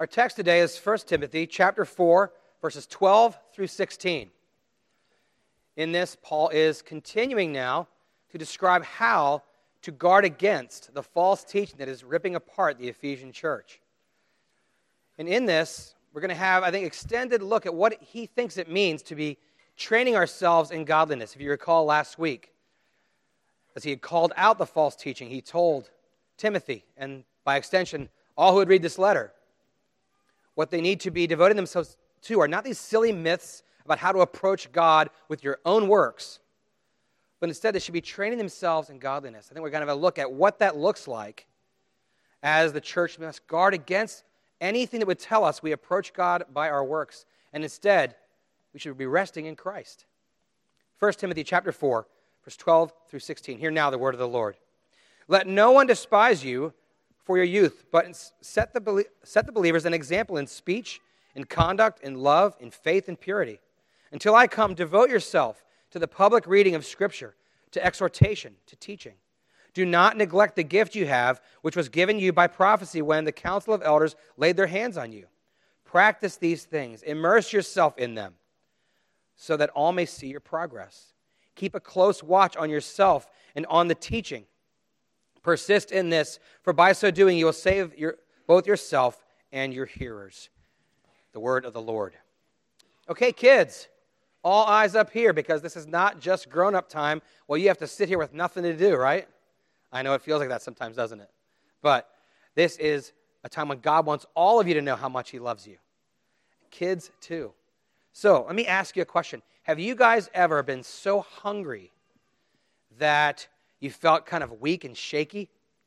Our text today is 1 Timothy chapter 4, verses 12 through 16. In this, Paul is continuing now to describe how to guard against the false teaching that is ripping apart the Ephesian church. And in this, we're going to have, I think, extended look at what he thinks it means to be training ourselves in godliness. If you recall last week, as he had called out the false teaching, he told Timothy, and by extension, all who would read this letter, what they need to be devoting themselves to are not these silly myths about how to approach God with your own works, but instead they should be training themselves in godliness. I think we're going to have a look at what that looks like as the church must guard against anything that would tell us we approach God by our works, and instead we should be resting in Christ. 1 Timothy chapter 4, verse 12 through 16. Hear now the word of the Lord. Let no one despise you for your youth, but set the believers an example in speech, in conduct, in love, in faith, and purity. Until I come, devote yourself to the public reading of Scripture, to exhortation, to teaching. Do not neglect the gift you have, which was given you by prophecy when the council of elders laid their hands on you. Practice these things. Immerse yourself in them, so that all may see your progress. Keep a close watch on yourself and on the teaching. Persist in this, for by so doing you will save both yourself and your hearers. The word of the Lord. Okay, kids, all eyes up here, because this is not just grown-up time. Well, you have to sit here with nothing to do, right? I know it feels like that sometimes, doesn't it? But this is a time when God wants all of you to know how much he loves you. Kids, too. So, let me ask you a question. Have you guys ever been so hungry that you felt kind of weak and shaky?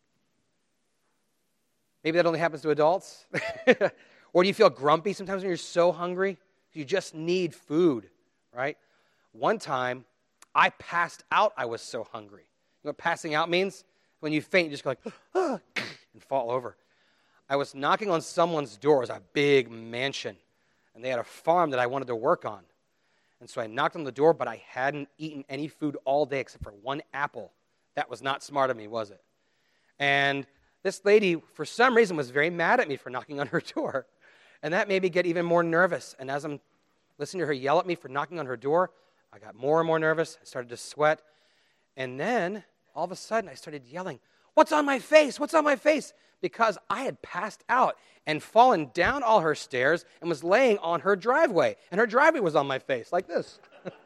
Maybe that only happens to adults. Or do you feel grumpy sometimes when you're so hungry? You just need food, right? One time, I passed out. I was so hungry. You know what passing out means? When you faint, you just go like, ah, and fall over. I was knocking on someone's door. It was a big mansion, and they had a farm that I wanted to work on. And so I knocked on the door, but I hadn't eaten any food all day except for one apple. That was not smart of me, was it? And this lady, for some reason, was very mad at me for knocking on her door. And that made me get even more nervous. And as I'm listening to her yell at me for knocking on her door, I got more and more nervous. I started to sweat. And then, all of a sudden, I started yelling, "What's on my face? What's on my face?" Because I had passed out and fallen down all her stairs and was laying on her driveway. And her driveway was on my face, like this.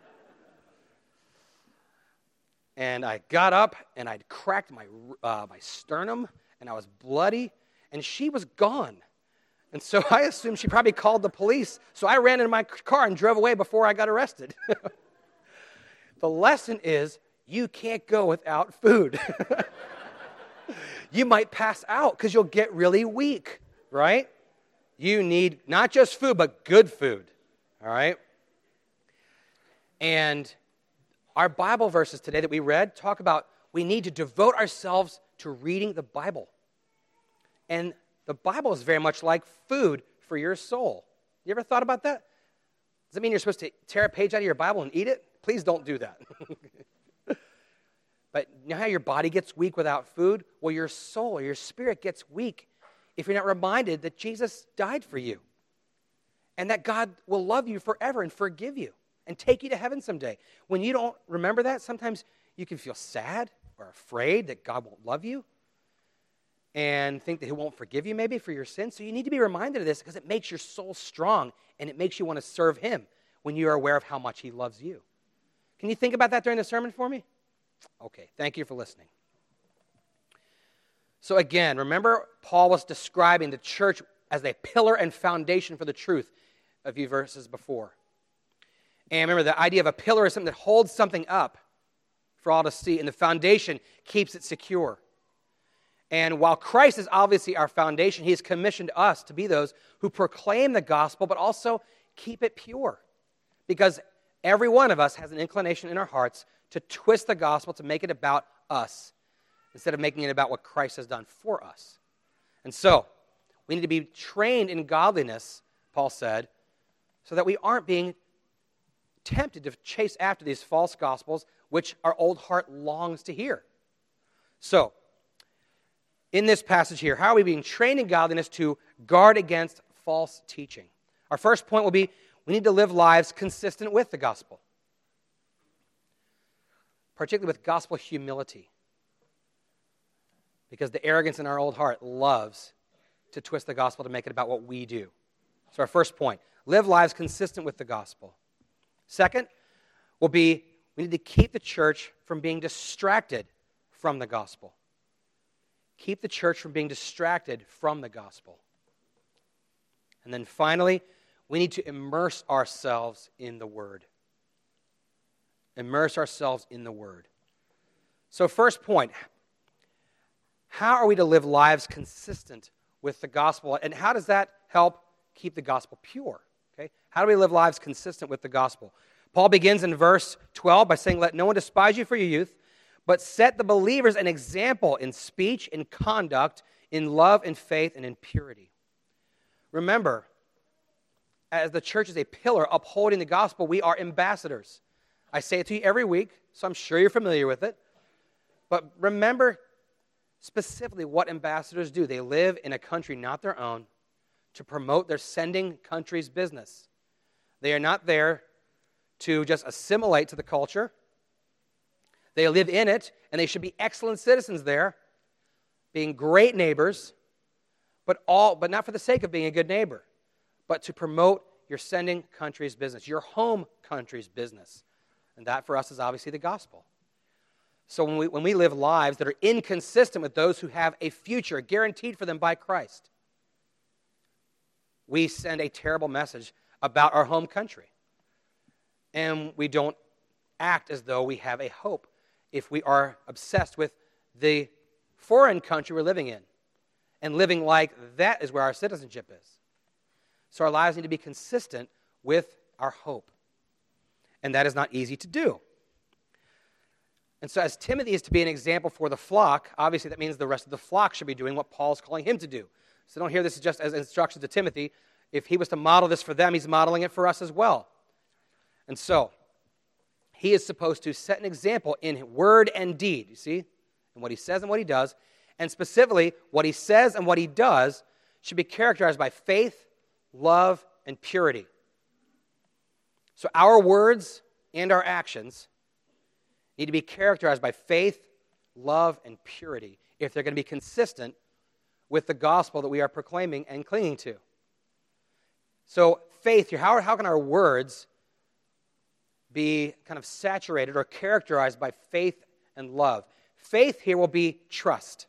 And I got up, and I'd cracked my sternum, and I was bloody, and she was gone. And so I assumed she probably called the police, so I ran into my car and drove away before I got arrested. The lesson is, you can't go without food. You might pass out because you'll get really weak, right? You need not just food, but good food, all right? And our Bible verses today that we read talk about we need to devote ourselves to reading the Bible. And the Bible is very much like food for your soul. You ever thought about that? Does that mean you're supposed to tear a page out of your Bible and eat it? Please don't do that. But you know how your body gets weak without food? Well, your soul or your spirit gets weak if you're not reminded that Jesus died for you and that God will love you forever and forgive you and take you to heaven someday. When you don't remember that, sometimes you can feel sad or afraid that God won't love you and think that he won't forgive you maybe for your sins. So you need to be reminded of this because it makes your soul strong and it makes you want to serve him when you are aware of how much he loves you. Can you think about that during the sermon for me? Okay, thank you for listening. So again, remember Paul was describing the church as a pillar and foundation for the truth a few verses before. And remember, the idea of a pillar is something that holds something up for all to see, and the foundation keeps it secure. And while Christ is obviously our foundation, he has commissioned us to be those who proclaim the gospel, but also keep it pure. Because every one of us has an inclination in our hearts to twist the gospel, to make it about us, instead of making it about what Christ has done for us. And so, we need to be trained in godliness, Paul said, so that we aren't being tempted to chase after these false gospels, which our old heart longs to hear. So, in this passage here, how are we being trained in godliness to guard against false teaching. Our first point will be we need to live lives consistent with the gospel, particularly with gospel humility, because the arrogance in our old heart loves to twist the gospel to make it about what we do. So our first point, live lives consistent with the gospel. Second will be we need to keep the church from being distracted from the gospel. Keep the church from being distracted from the gospel. And then finally, we need to immerse ourselves in the Word. Immerse ourselves in the Word. So first point, how are we to live lives consistent with the gospel? And how does that help keep the gospel pure? Okay? How do we live lives consistent with the gospel? Paul begins in verse 12 by saying, "Let no one despise you for your youth, but set the believers an example in speech, in conduct, in love, in faith, and in purity." Remember, as the church is a pillar upholding the gospel, we are ambassadors. I say it to you every week, so I'm sure you're familiar with it. But remember specifically what ambassadors do. They live in a country not their own to promote their sending country's business. They are not there to just assimilate to the culture. They live in it, and they should be excellent citizens there, being great neighbors, but not for the sake of being a good neighbor, but to promote your sending country's business, your home country's business. And that for us is obviously the gospel. So when we live lives that are inconsistent with those who have a future guaranteed for them by Christ, we send a terrible message about our home country. And we don't act as though we have a hope if we are obsessed with the foreign country we're living in and living like that is where our citizenship is. So our lives need to be consistent with our hope. And that is not easy to do. And so as Timothy is to be an example for the flock, obviously that means the rest of the flock should be doing what Paul's calling him to do. So don't hear this just as instructions to Timothy. If he was to model this for them, he's modeling it for us as well. And so he is supposed to set an example in word and deed, you see, in what he says and what he does. And specifically, what he says and what he does should be characterized by faith, love, and purity. So our words and our actions need to be characterized by faith, love, and purity if they're going to be consistent with the gospel that we are proclaiming and clinging to. So faith here, how can our words be kind of saturated or characterized by faith and love? Faith here will be trust.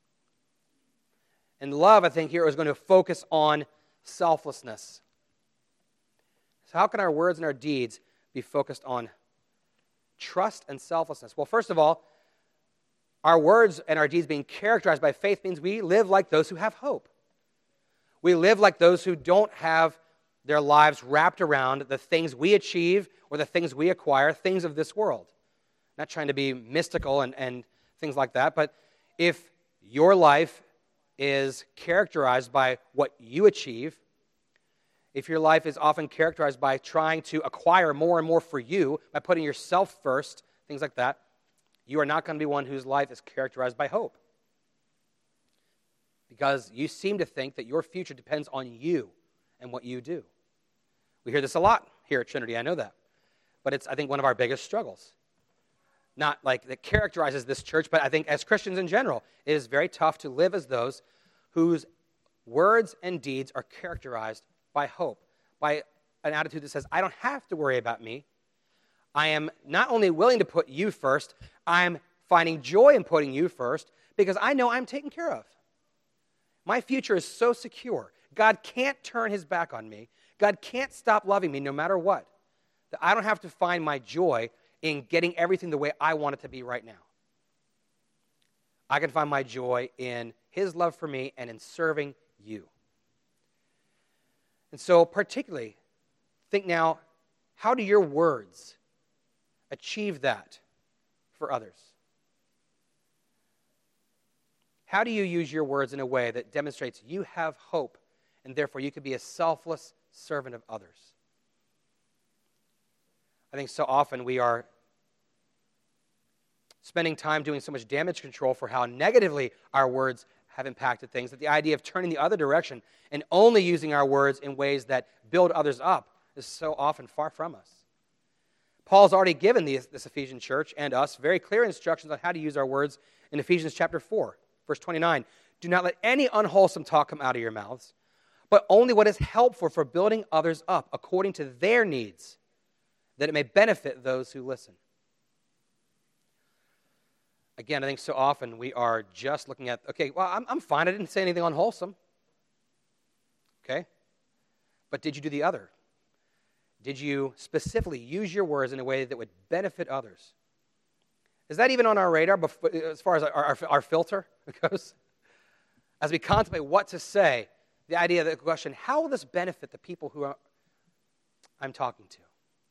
And love, I think, here is going to focus on selflessness. So how can our words and our deeds be focused on trust and selflessness? Well, first of all, our words and our deeds being characterized by faith means we live like those who have hope. We live like those who don't have their lives wrapped around the things we achieve or the things we acquire, things of this world. Not trying to be mystical and things like that, but if your life is characterized by what you achieve, if your life is often characterized by trying to acquire more and more for you, by putting yourself first, things like that, you are not going to be one whose life is characterized by hope. Because you seem to think that your future depends on you and what you do. We hear this a lot here at Trinity, I know that. But it's, I think, one of our biggest struggles. Not like that characterizes this church, but I think as Christians in general, it is very tough to live as those whose words and deeds are characterized by hope, by an attitude that says, I don't have to worry about me. I am not only willing to put you first, I'm finding joy in putting you first because I know I'm taken care of. My future is so secure. God can't turn his back on me. God can't stop loving me no matter what. That I don't have to find my joy in getting everything the way I want it to be right now. I can find my joy in his love for me and in serving you. And so particularly, think now, how do your words achieve that for others? How do you use your words in a way that demonstrates you have hope and therefore you can be a selfless servant of others? I think so often we are spending time doing so much damage control for how negatively our words have impacted things, that the idea of turning the other direction and only using our words in ways that build others up is so often far from us. Paul's already given this Ephesian church and us very clear instructions on how to use our words in Ephesians chapter 4, verse 29. Do not let any unwholesome talk come out of your mouths, but only what is helpful for building others up according to their needs, that it may benefit those who listen. Again, I think so often we are just looking at, okay, well, I'm fine. I didn't say anything unwholesome. Okay? But did you do the other? Did you specifically use your words in a way that would benefit others? Is that even on our radar as far as our filter goes? As we contemplate what to say, the idea of the question, how will this benefit the people who I'm talking to?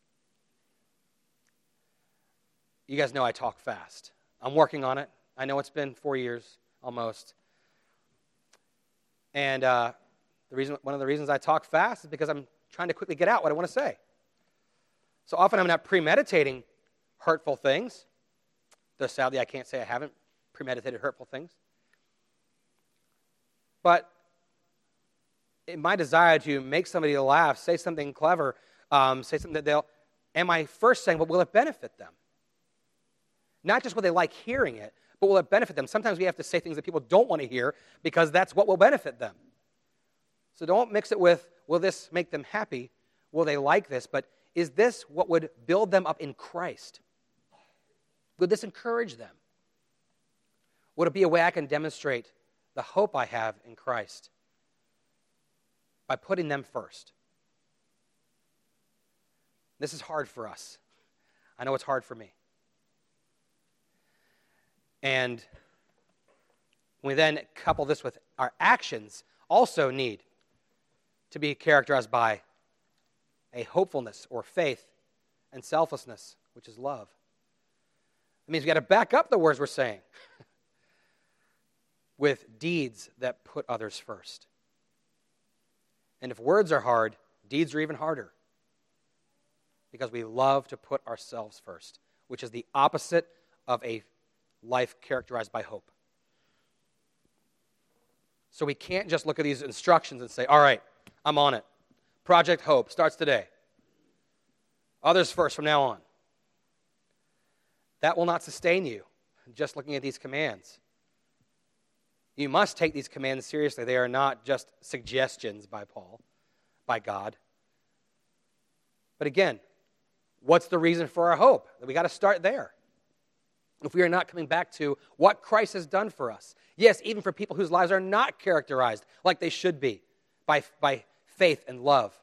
You guys know I talk fast. I'm working on it. I know it's been 4 years almost. And one of the reasons I talk fast is because I'm trying to quickly get out what I want to say. So often I'm not premeditating hurtful things, though sadly I can't say I haven't premeditated hurtful things. But in my desire to make somebody laugh, say something clever, say something that am I first saying, well, will it benefit them? Not just will they like hearing it, but will it benefit them? Sometimes we have to say things that people don't want to hear because that's what will benefit them. So don't mix it with, will this make them happy? Will they like this? But is this what would build them up in Christ? Would this encourage them? Would it be a way I can demonstrate the hope I have in Christ by putting them first? This is hard for us. I know it's hard for me. And we then couple this with our actions also need to be characterized by a hopefulness or faith and selflessness, which is love. It means we got to back up the words we're saying with deeds that put others first. And if words are hard, deeds are even harder because we love to put ourselves first, which is the opposite of a life characterized by hope. So we can't just look at these instructions and say, all right, I'm on it. Project Hope starts today. Others first from now on. That will not sustain you, just looking at these commands. You must take these commands seriously. They are not just suggestions by Paul, by God. But again, what's the reason for our hope? We got to start there. If we are not coming back to what Christ has done for us. Yes, even for people whose lives are not characterized like they should be by faith and love.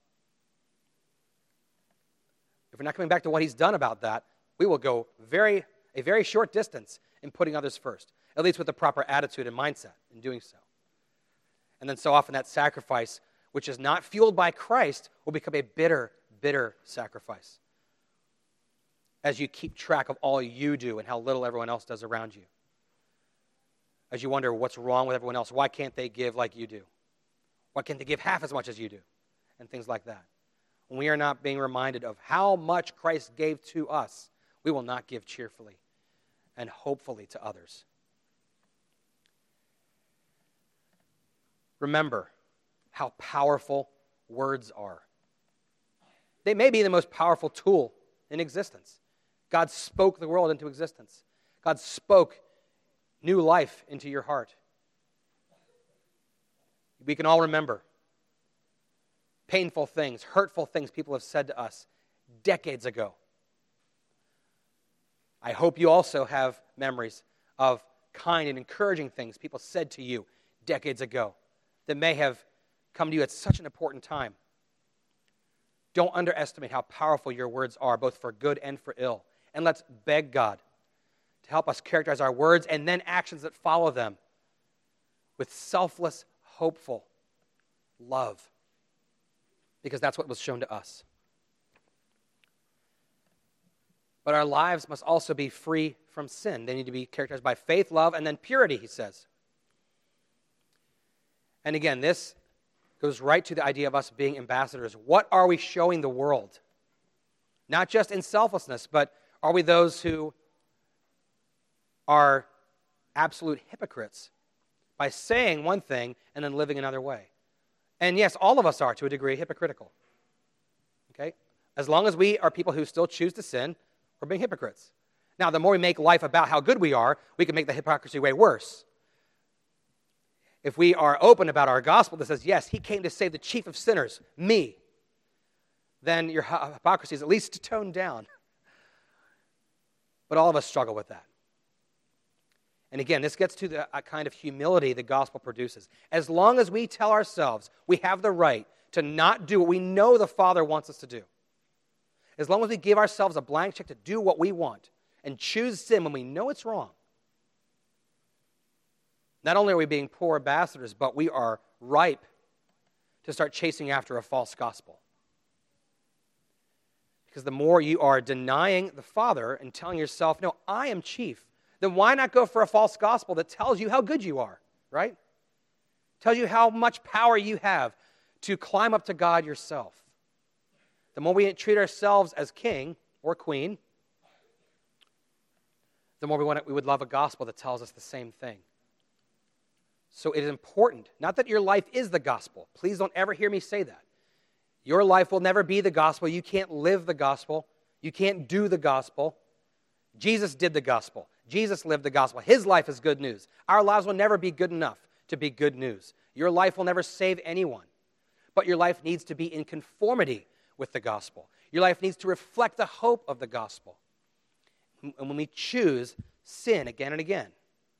If we're not coming back to what he's done about that, we will go a very short distance in putting others first, at least with the proper attitude and mindset in doing so. And then so often that sacrifice, which is not fueled by Christ, will become a bitter, bitter sacrifice as you keep track of all you do and how little everyone else does around you. As you wonder what's wrong with everyone else. Why can't they give like you do? Why can't they give half as much as you do? And things like that. When we are not being reminded of how much Christ gave to us, we will not give cheerfully and hopefully to others. Remember how powerful words are. They may be the most powerful tool in existence. God spoke the world into existence. God spoke new life into your heart. We can all remember painful things, hurtful things people have said to us decades ago. I hope you also have memories of kind and encouraging things people said to you decades ago that may have come to you at such an important time. Don't underestimate how powerful your words are, both for good and for ill. And let's beg God to help us characterize our words and then actions that follow them with selfless, hopeful love. Because that's what was shown to us. But our lives must also be free from sin. They need to be characterized by faith, love, and then purity, he says. And again, this goes right to the idea of us being ambassadors. What are we showing the world? Not just in selflessness, but are we those who are absolute hypocrites, by saying one thing and then living another way. And yes, all of us are, to a degree, hypocritical. Okay? As long as we are people who still choose to sin, we're being hypocrites. Now, the more we make life about how good we are, we can make the hypocrisy way worse. If we are open about our gospel that says, yes, he came to save the chief of sinners, me, then your hypocrisy is at least toned down. But all of us struggle with that. And again, this gets to the kind of humility the gospel produces. As long as we tell ourselves we have the right to not do what we know the Father wants us to do, as long as we give ourselves a blank check to do what we want and choose sin when we know it's wrong, not only are we being poor ambassadors, but we are ripe to start chasing after a false gospel. Because the more you are denying the Father and telling yourself, no, I am chief, then why not go for a false gospel that tells you how good you are, right? Tells you how much power you have to climb up to God yourself. The more we treat ourselves as king or queen, the more we would love a gospel that tells us the same thing. So it is important, not that your life is the gospel. Please don't ever hear me say that. Your life will never be the gospel. You can't live the gospel. You can't do the gospel. Jesus did the gospel. Jesus lived the gospel. His life is good news. Our lives will never be good enough to be good news. Your life will never save anyone. But your life needs to be in conformity with the gospel. Your life needs to reflect the hope of the gospel. And when we choose sin again and again,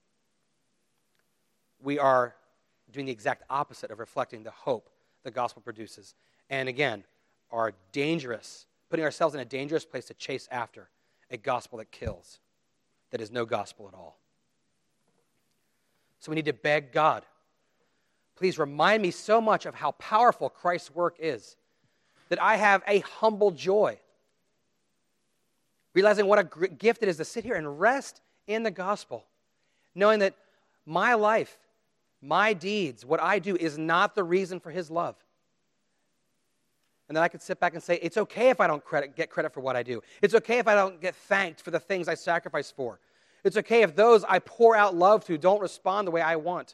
we are doing the exact opposite of reflecting the hope the gospel produces. And again, are dangerous, putting ourselves in a dangerous place to chase after a gospel that kills, that is no gospel at all. So we need to beg God, please remind me so much of how powerful Christ's work is, that I have a humble joy, realizing what a gift it is to sit here and rest in the gospel, knowing that my life, my deeds, what I do is not the reason for his love. And then I could sit back and say, it's okay if I don't get credit for what I do. It's okay if I don't get thanked for the things I sacrifice for. It's okay if those I pour out love to don't respond the way I want.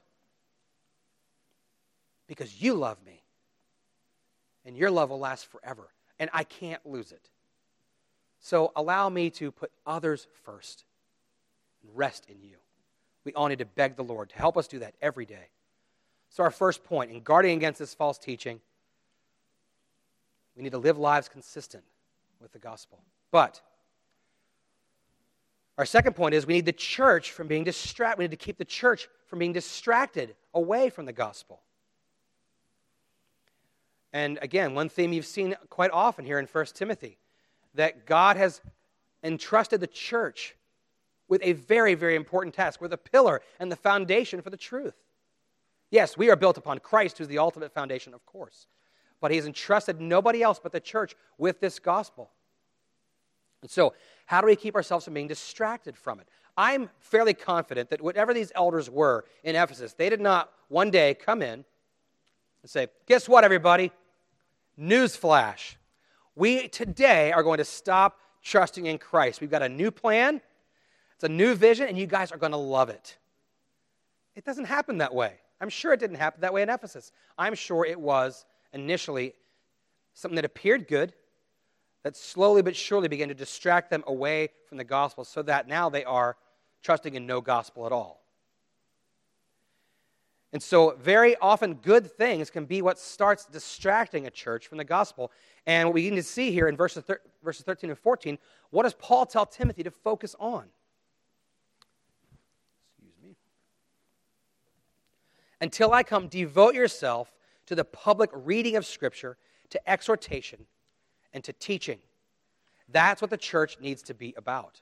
Because you love me. And your love will last forever. And I can't lose it. So allow me to put others first and rest in you. We all need to beg the Lord to help us do that every day. So our first point, in guarding against this false teaching, we need to live lives consistent with the gospel. But our second point is we need the church from being distracted. We need to keep the church from being distracted away from the gospel. And again, one theme you've seen quite often here in 1 Timothy, that God has entrusted the church with a very, very important task. We're the pillar and the foundation for the truth. Yes, we are built upon Christ, who's the ultimate foundation, of course. But he's entrusted nobody else but the church with this gospel. And so, how do we keep ourselves from being distracted from it? I'm fairly confident that whatever these elders were in Ephesus, they did not one day come in and say, guess what, everybody? Newsflash. We today are going to stop trusting in Christ. We've got a new plan. It's a new vision, and you guys are going to love it. It doesn't happen that way. I'm sure it didn't happen that way in Ephesus. I'm sure it was initially something that appeared good, that slowly but surely began to distract them away from the gospel so that now they are trusting in no gospel at all. And so very often good things can be what starts distracting a church from the gospel. And what we need to see here in verses 13 and 14, what does Paul tell Timothy to focus on? Until I come, devote yourself to the public reading of Scripture, to exhortation, and to teaching. That's what the church needs to be about.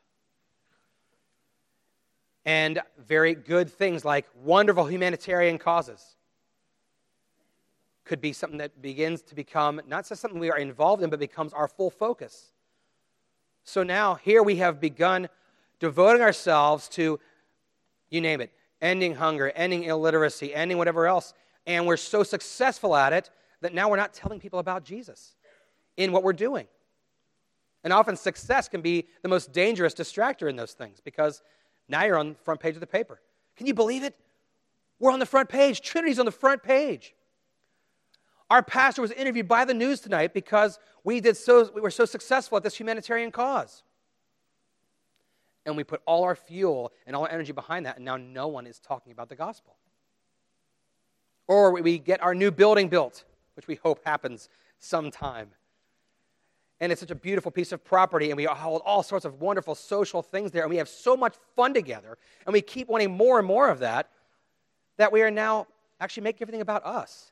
And very good things like wonderful humanitarian causes could be something that begins to become not just something we are involved in, but becomes our full focus. So now, here we have begun devoting ourselves to, you name it, ending hunger, ending illiteracy, ending whatever else. And we're so successful at it that now we're not telling people about Jesus in what we're doing. And often success can be the most dangerous distractor in those things because now you're on the front page of the paper. Can you believe it? We're on the front page. Trinity's on the front page. Our pastor was interviewed by the news tonight because we were so successful at this humanitarian cause. And we put all our fuel and all our energy behind that, and now no one is talking about the gospel. Or we get our new building built, which we hope happens sometime. And it's such a beautiful piece of property, and we hold all sorts of wonderful social things there, and we have so much fun together, and we keep wanting more and more of that, that we are now actually making everything about us.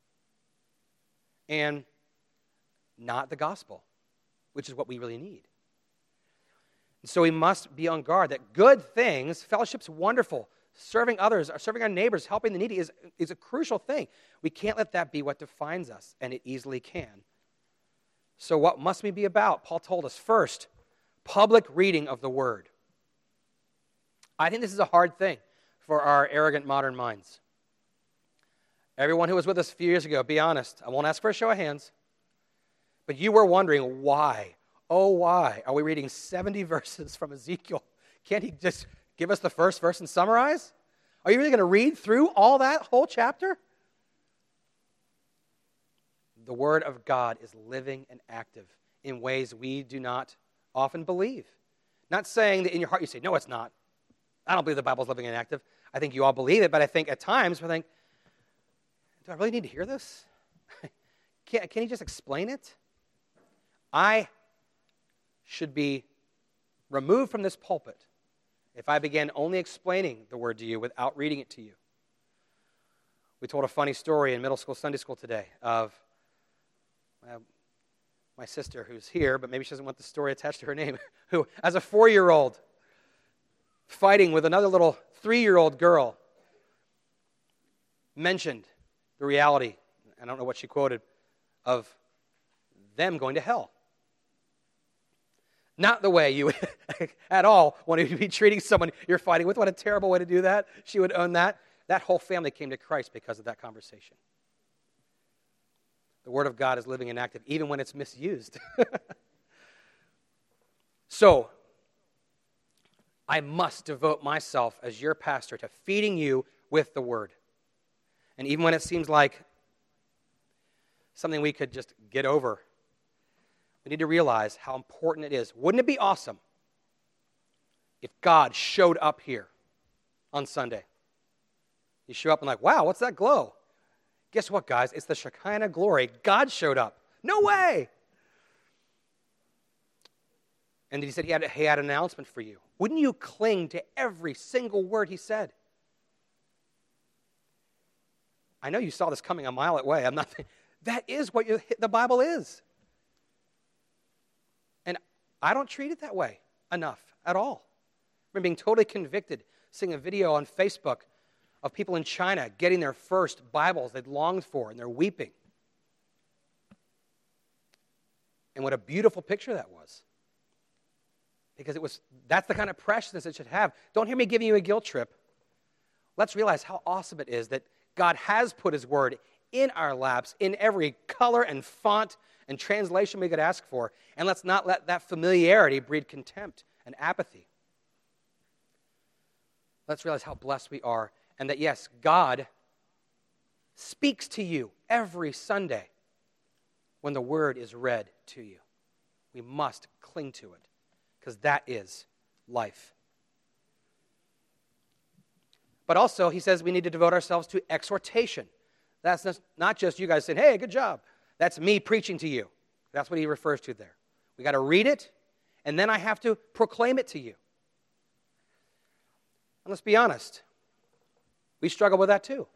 And not the gospel, which is what we really need. And so we must be on guard that good things, fellowship's wonderful, serving others, serving our neighbors, helping the needy is a crucial thing. We can't let that be what defines us, and it easily can. So what must we be about? Paul told us, first, public reading of the Word. I think this is a hard thing for our arrogant modern minds. Everyone who was with us a few years ago, be honest. I won't ask for a show of hands. But you were wondering why. Oh, why are we reading 70 verses from Ezekiel? Can't he just give us the first verse and summarize? Are you really going to read through all that whole chapter? The Word of God is living and active in ways we do not often believe. Not saying that in your heart you say, no, it's not. I don't believe the Bible's living and active. I think you all believe it, but I think at times we think, do I really need to hear this? Can he just explain it? I should be removed from this pulpit if I began only explaining the Word to you without reading it to you. We told a funny story in middle school, Sunday school today of my sister who's here, but maybe she doesn't want the story attached to her name, who, as a 4-year-old, fighting with another little 3-year-old girl, mentioned the reality, I don't know what she quoted, of them going to hell. Not the way you would at all want to be treating someone you're fighting with. What a terrible way to do that. She would own that. That whole family came to Christ because of that conversation. The Word of God is living and active, even when it's misused. So, I must devote myself as your pastor to feeding you with the Word. And even when it seems like something we could just get over, we need to realize how important it is. Wouldn't it be awesome if God showed up here on Sunday? You show up and like, wow, what's that glow? Guess what, guys? It's the Shekinah glory. God showed up. No way! And he said he had an announcement for you. Wouldn't you cling to every single word he said? I know you saw this coming a mile away. That is what the Bible is. And I don't treat it that way enough at all. I'm being totally convicted, seeing a video on Facebook of people in China getting their first Bibles they'd longed for, and they're weeping. And what a beautiful picture that was. Because that's the kind of preciousness it should have. Don't hear me giving you a guilt trip. Let's realize how awesome it is that God has put His Word in our laps, in every color and font and translation we could ask for, and let's not let that familiarity breed contempt and apathy. Let's realize how blessed we are, and that yes, God speaks to you every Sunday when the Word is read to you. We must cling to it, because that is life. But also, he says we need to devote ourselves to exhortation. That's not just you guys saying, hey, good job. That's me preaching to you. That's what he refers to there. We got to read it, and then I have to proclaim it to you. And let's be honest, we struggle with that too.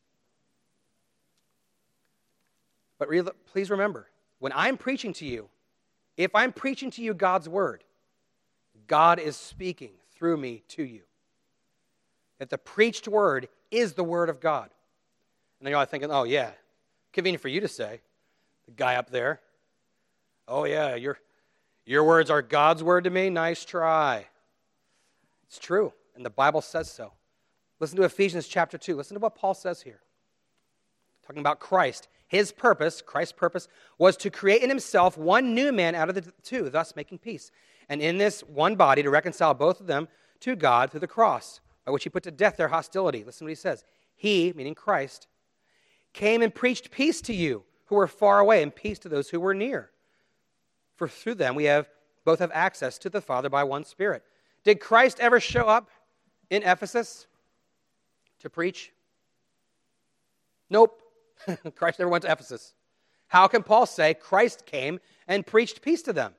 But please remember, when I'm preaching to you, if I'm preaching to you God's Word, God is speaking through me to you. That the preached Word is the Word of God. And you're all thinking, oh yeah, convenient for you to say, the guy up there. Oh yeah, your words are God's Word to me? Nice try. It's true, and the Bible says so. Listen to Ephesians chapter 2. Listen to what Paul says here. Talking about Christ. His purpose, Christ's purpose, was to create in himself one new man out of the two, thus making peace. And in this one body to reconcile both of them to God through the cross, by which he put to death their hostility. Listen to what he says. He, meaning Christ, came and preached peace to you who were far away and peace to those who were near. For through them we both have access to the Father by one Spirit. Did Christ ever show up in Ephesus to preach? Nope. Christ never went to Ephesus. How can Paul say Christ came and preached peace to them?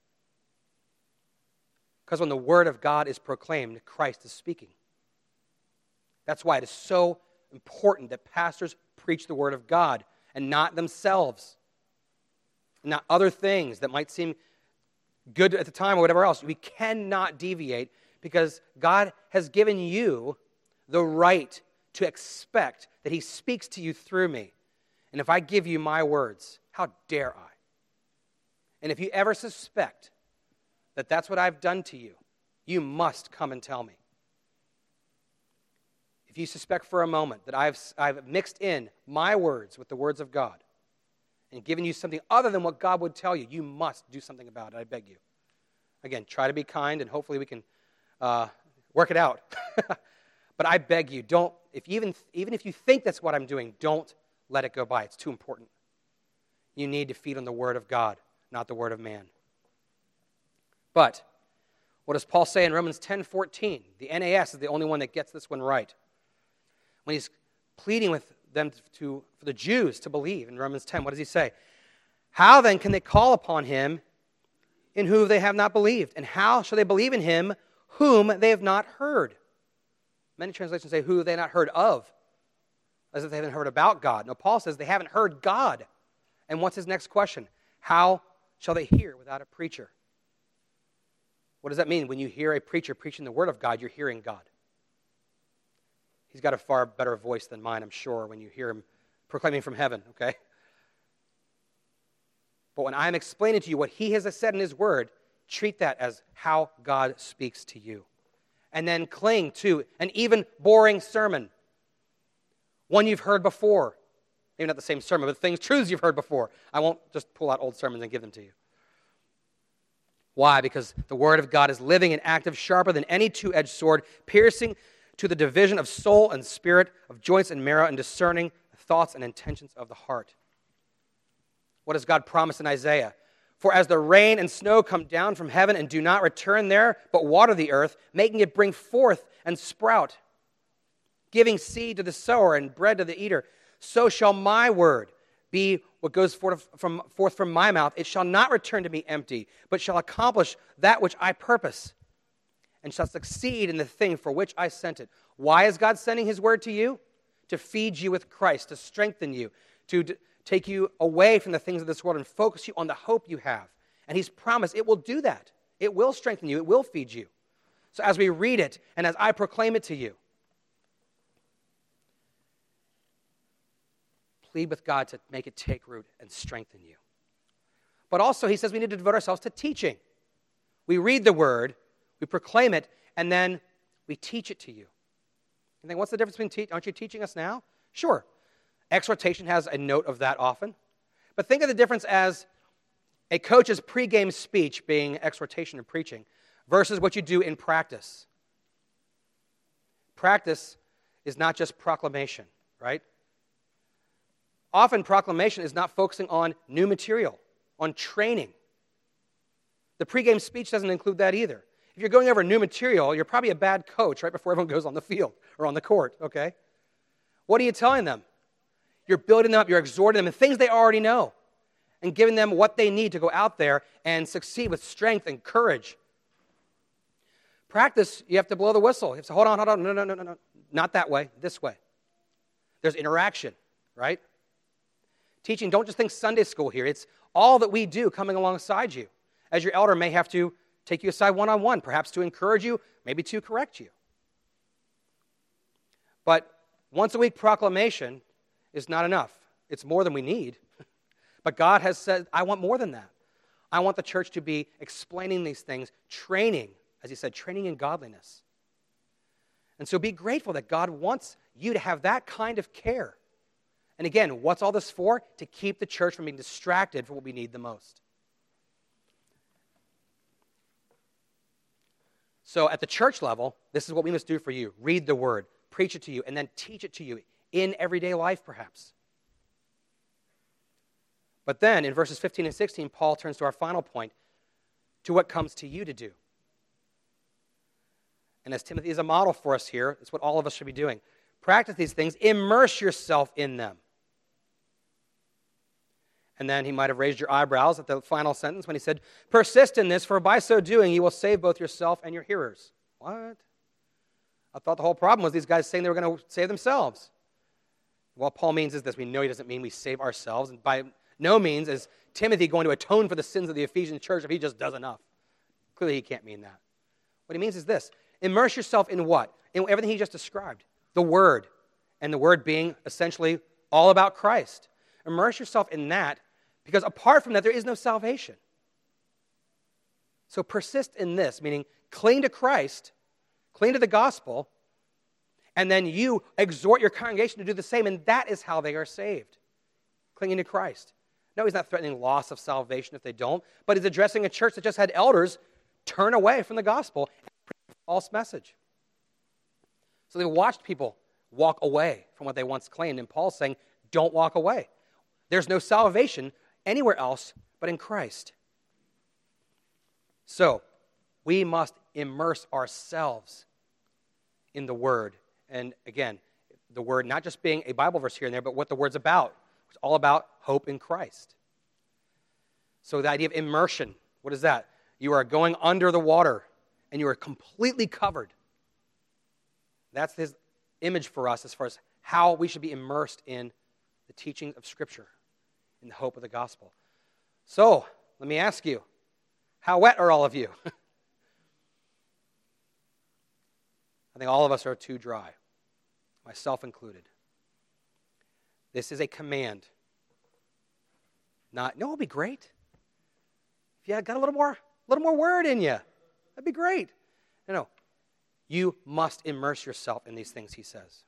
Because when the word of God is proclaimed, Christ is speaking. That's why it is so important that pastors preach the word of God and not themselves, not other things that might seem good at the time or whatever else. We cannot deviate because God has given you the right to expect that he speaks to you through me. And if I give you my words, how dare I? And if you ever suspect that that's what I've done to you, you must come and tell me. If you suspect for a moment that I've mixed in my words with the words of God and given you something other than what God would tell you, you must do something about it, I beg you. Again, try to be kind, and hopefully we can work it out. But I beg you, don't, even if you think that's what I'm doing, don't let it go by. It's too important. You need to feed on the word of God, not the word of man. But what does Paul say in Romans 10:14? The NAS is the only one that gets this one right. When he's pleading with them for the Jews to believe in Romans 10, what does he say? How then can they call upon him in whom they have not believed? And how shall they believe in him whom they have not heard? Many translations say who they have not heard of, as if they haven't heard about God. No, Paul says they haven't heard God. And what's his next question? How shall they hear without a preacher? What does that mean? When you hear a preacher preaching the word of God, you're hearing God. He's got a far better voice than mine, I'm sure, when you hear him proclaiming from heaven, okay? But when I'm explaining to you what he has said in his word, treat that as how God speaks to you. And then cling to an even boring sermon, one you've heard before. Maybe not the same sermon, but truths you've heard before. I won't just pull out old sermons and give them to you. Why? Because the word of God is living and active, sharper than any two-edged sword, piercing to the division of soul and spirit, of joints and marrow, and discerning the thoughts and intentions of the heart. What does God promise in Isaiah? For as the rain and snow come down from heaven and do not return there, but water the earth, making it bring forth and sprout, giving seed to the sower and bread to the eater, so shall my word be what goes forth from my mouth. It shall not return to me empty, but shall accomplish that which I purpose, and shall succeed in the thing for which I sent it. Why is God sending his word to you? To feed you with Christ, to strengthen you, to take you away from the things of this world and focus you on the hope you have. And he's promised it will do that. It will strengthen you. It will feed you. So as we read it and as I proclaim it to you, plead with God to make it take root and strengthen you. But also, he says we need to devote ourselves to teaching. We read the word, we proclaim it, and then we teach it to you. You think, what's the difference between aren't you teaching us now? Sure. Exhortation has a note of that often. But think of the difference as a coach's pregame speech being exhortation and preaching versus what you do in practice. Practice is not just proclamation, right? Often proclamation is not focusing on new material, on training. The pregame speech doesn't include that either. If you're going over new material, you're probably a bad coach right before everyone goes on the field or on the court, okay? What are you telling them? You're building them up, you're exhorting them in things they already know and giving them what they need to go out there and succeed with strength and courage. Practice, you have to blow the whistle. You have to say, hold on, no, not that way, this way. There's interaction, right? Teaching, don't just think Sunday school here. It's all that we do coming alongside you. As your elder may have to take you aside one-on-one, perhaps to encourage you, maybe to correct you. But once a week proclamation is not enough. It's more than we need. But God has said, I want more than that. I want the church to be explaining these things, training, as he said, training in godliness. And so be grateful that God wants you to have that kind of care. And again, what's all this for? To keep the church from being distracted for what we need the most. So at the church level, this is what we must do for you. Read the word, preach it to you, and then teach it to you in everyday life, perhaps. But then, in verses 15 and 16, Paul turns to our final point, to what comes to you to do. And as Timothy is a model for us here, it's what all of us should be doing. Practice these things. Immerse yourself in them. And then he might have raised your eyebrows at the final sentence when he said, persist in this, for by so doing you will save both yourself and your hearers. What? I thought the whole problem was these guys saying they were going to save themselves. What Paul means is this. We know he doesn't mean we save ourselves. And by no means is Timothy going to atone for the sins of the Ephesian church if he just does enough. Clearly he can't mean that. What he means is this. Immerse yourself in what? In everything he just described. The Word. And the Word being essentially all about Christ. Immerse yourself in that, because apart from that, there is no salvation. So persist in this, meaning cling to Christ, cling to the gospel, and then you exhort your congregation to do the same, and that is how they are saved, clinging to Christ. No, he's not threatening loss of salvation if they don't, but he's addressing a church that just had elders turn away from the gospel and preach a false message. So they watched people walk away from what they once claimed, and Paul's saying, don't walk away. There's no salvation anywhere else but in Christ. So, we must immerse ourselves in the Word. And again, the Word not just being a Bible verse here and there, but what the Word's about. It's all about hope in Christ. So the idea of immersion, what is that? You are going under the water, and you are completely covered. That's his image for us as far as how we should be immersed in the teaching of Scripture, in the hope of the gospel. So, let me ask you, how wet are all of you? I think all of us are too dry, myself included. This is a command. It'll be great. If you got a little more word in you, that'd be great. No. You must immerse yourself in these things, he says.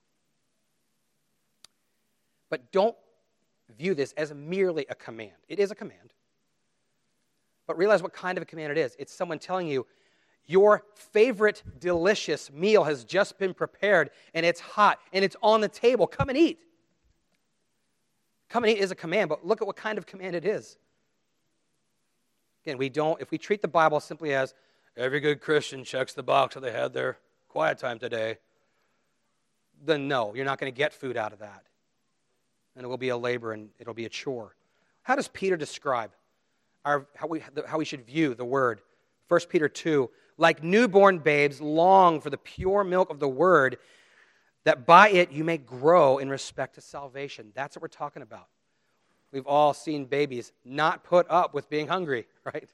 But don't view this as merely a command. It is a command. But realize what kind of a command it is. It's someone telling you, your favorite delicious meal has just been prepared, and it's hot, and it's on the table. Come and eat. Come and eat is a command, but look at what kind of command it is. Again, if we treat the Bible simply as, every good Christian checks the box that they had their quiet time today, then no, you're not going to get food out of that. And it will be a labor and it'll be a chore. How does Peter describe how we should view the Word? 1 Peter 2, like newborn babes, long for the pure milk of the Word, that by it you may grow in respect to salvation. That's what we're talking about. We've all seen babies not put up with being hungry, right?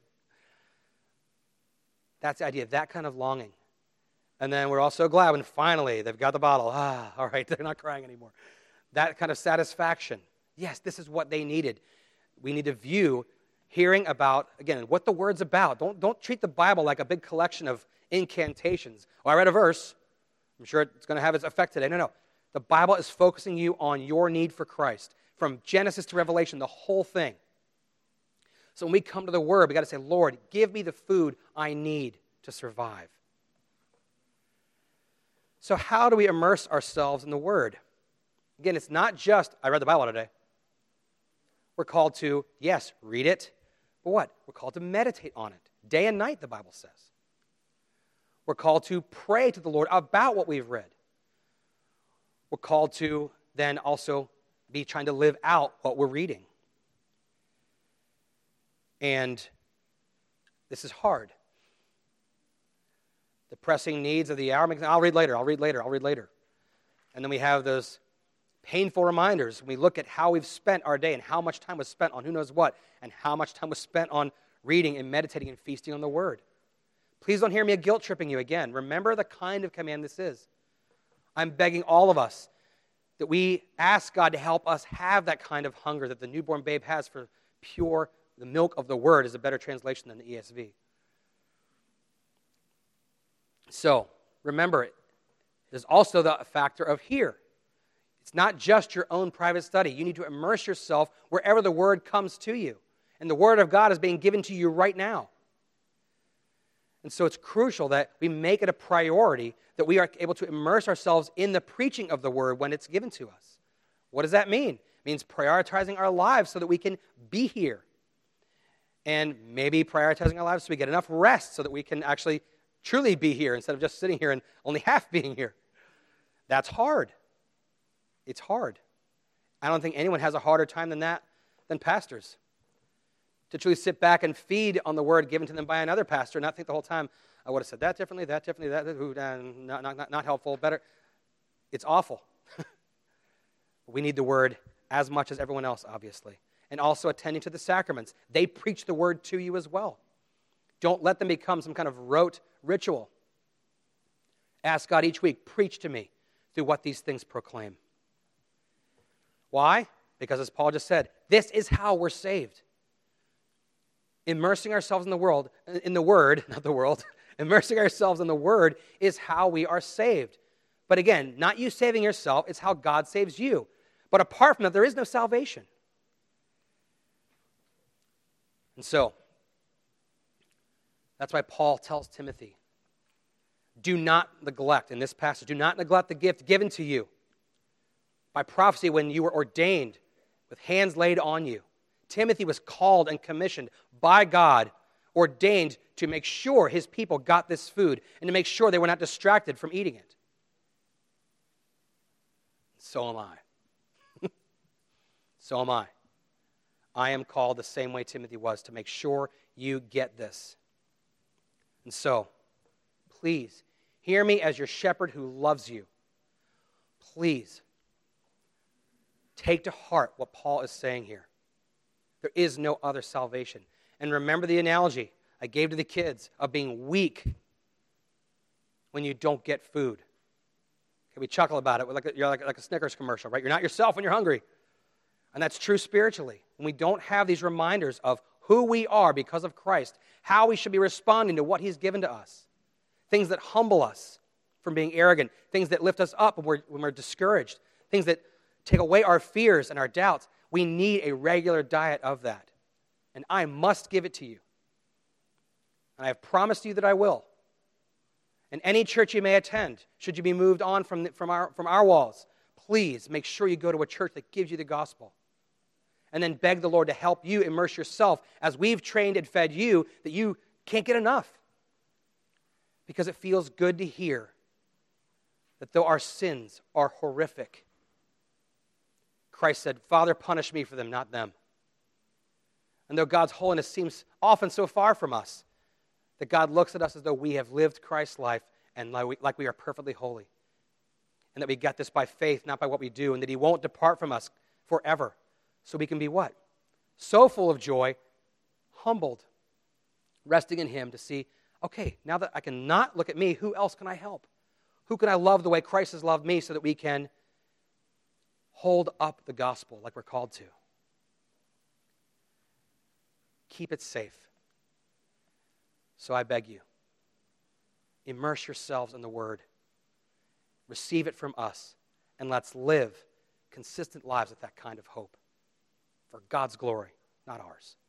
That's the idea, that kind of longing. And then we're all so glad when finally they've got the bottle. All right, they're not crying anymore. That kind of satisfaction. Yes, this is what they needed. We need to view hearing about, again, what the Word's about. Don't treat the Bible like a big collection of incantations. Oh, I read a verse. I'm sure it's going to have its effect today. No. The Bible is focusing you on your need for Christ. From Genesis to Revelation, the whole thing. So when we come to the Word, we've got to say, Lord, give me the food I need to survive. So how do we immerse ourselves in the Word? Again, it's not just, I read the Bible today. We're called to, yes, read it, but what? We're called to meditate on it. Day and night, the Bible says. We're called to pray to the Lord about what we've read. We're called to then also be trying to live out what we're reading. And this is hard. The pressing needs of the hour. I'll read later. And then we have those painful reminders. We look at how we've spent our day and how much time was spent on who knows what and how much time was spent on reading and meditating and feasting on the Word. Please don't hear me guilt-tripping you again. Remember the kind of command this is. I'm begging all of us that we ask God to help us have that kind of hunger that the newborn babe has for the milk of the Word is a better translation than the ESV. So, remember, there's also the factor of here. It's not just your own private study. You need to immerse yourself wherever the Word comes to you. And the Word of God is being given to you right now. And so it's crucial that we make it a priority that we are able to immerse ourselves in the preaching of the Word when it's given to us. What does that mean? It means prioritizing our lives so that we can be here. And maybe prioritizing our lives so we get enough rest so that we can actually truly be here instead of just sitting here and only half being here. That's hard. It's hard. I don't think anyone has a harder time than that than pastors. To truly sit back and feed on the word given to them by another pastor and not think the whole time, I would have said that differently, not helpful, better. It's awful. We need the word as much as everyone else, obviously. And also attending to the sacraments. They preach the word to you as well. Don't let them become some kind of rote ritual. Ask God each week, preach to me through what these things proclaim. Why? Because as Paul just said, this is how we're saved. Immersing ourselves in the word, immersing ourselves in the word is how we are saved. But again, not you saving yourself, it's how God saves you. But apart from that, there is no salvation. And so, that's why Paul tells Timothy, do not neglect, in this passage, do not neglect the gift given to you by prophecy when you were ordained with hands laid on you. Timothy was called and commissioned by God, ordained to make sure his people got this food and to make sure they were not distracted from eating it. So am I. So am I. I am called the same way Timothy was to make sure you get this. And so, please, hear me as your shepherd who loves you. Please, take to heart what Paul is saying here. There is no other salvation. And remember the analogy I gave to the kids of being weak when you don't get food. Okay, we chuckle about it. You're like a Snickers commercial, right? You're not yourself when you're hungry. And that's true spiritually. When we don't have these reminders of who we are because of Christ, how we should be responding to what he's given to us, things that humble us from being arrogant, things that lift us up when we're discouraged, things that take away our fears and our doubts. We need a regular diet of that. And I must give it to you. And I have promised you that I will. And any church you may attend, should you be moved on from our walls, please make sure you go to a church that gives you the gospel. And then beg the Lord to help you immerse yourself as we've trained and fed you that you can't get enough. Because it feels good to hear that though our sins are horrific, Christ said, Father, punish me for them, not them. And though God's holiness seems often so far from us, that God looks at us as though we have lived Christ's life and like we are perfectly holy. And that we get this by faith, not by what we do, and that he won't depart from us forever. So we can be what? So full of joy, humbled, resting in him to see, okay, now that I can not look at me, who else can I help? Who can I love the way Christ has loved me so that we can hold up the gospel like we're called to? Keep it safe. So I beg you, immerse yourselves in the word. Receive it from us, and let's live consistent lives with that kind of hope for God's glory, not ours.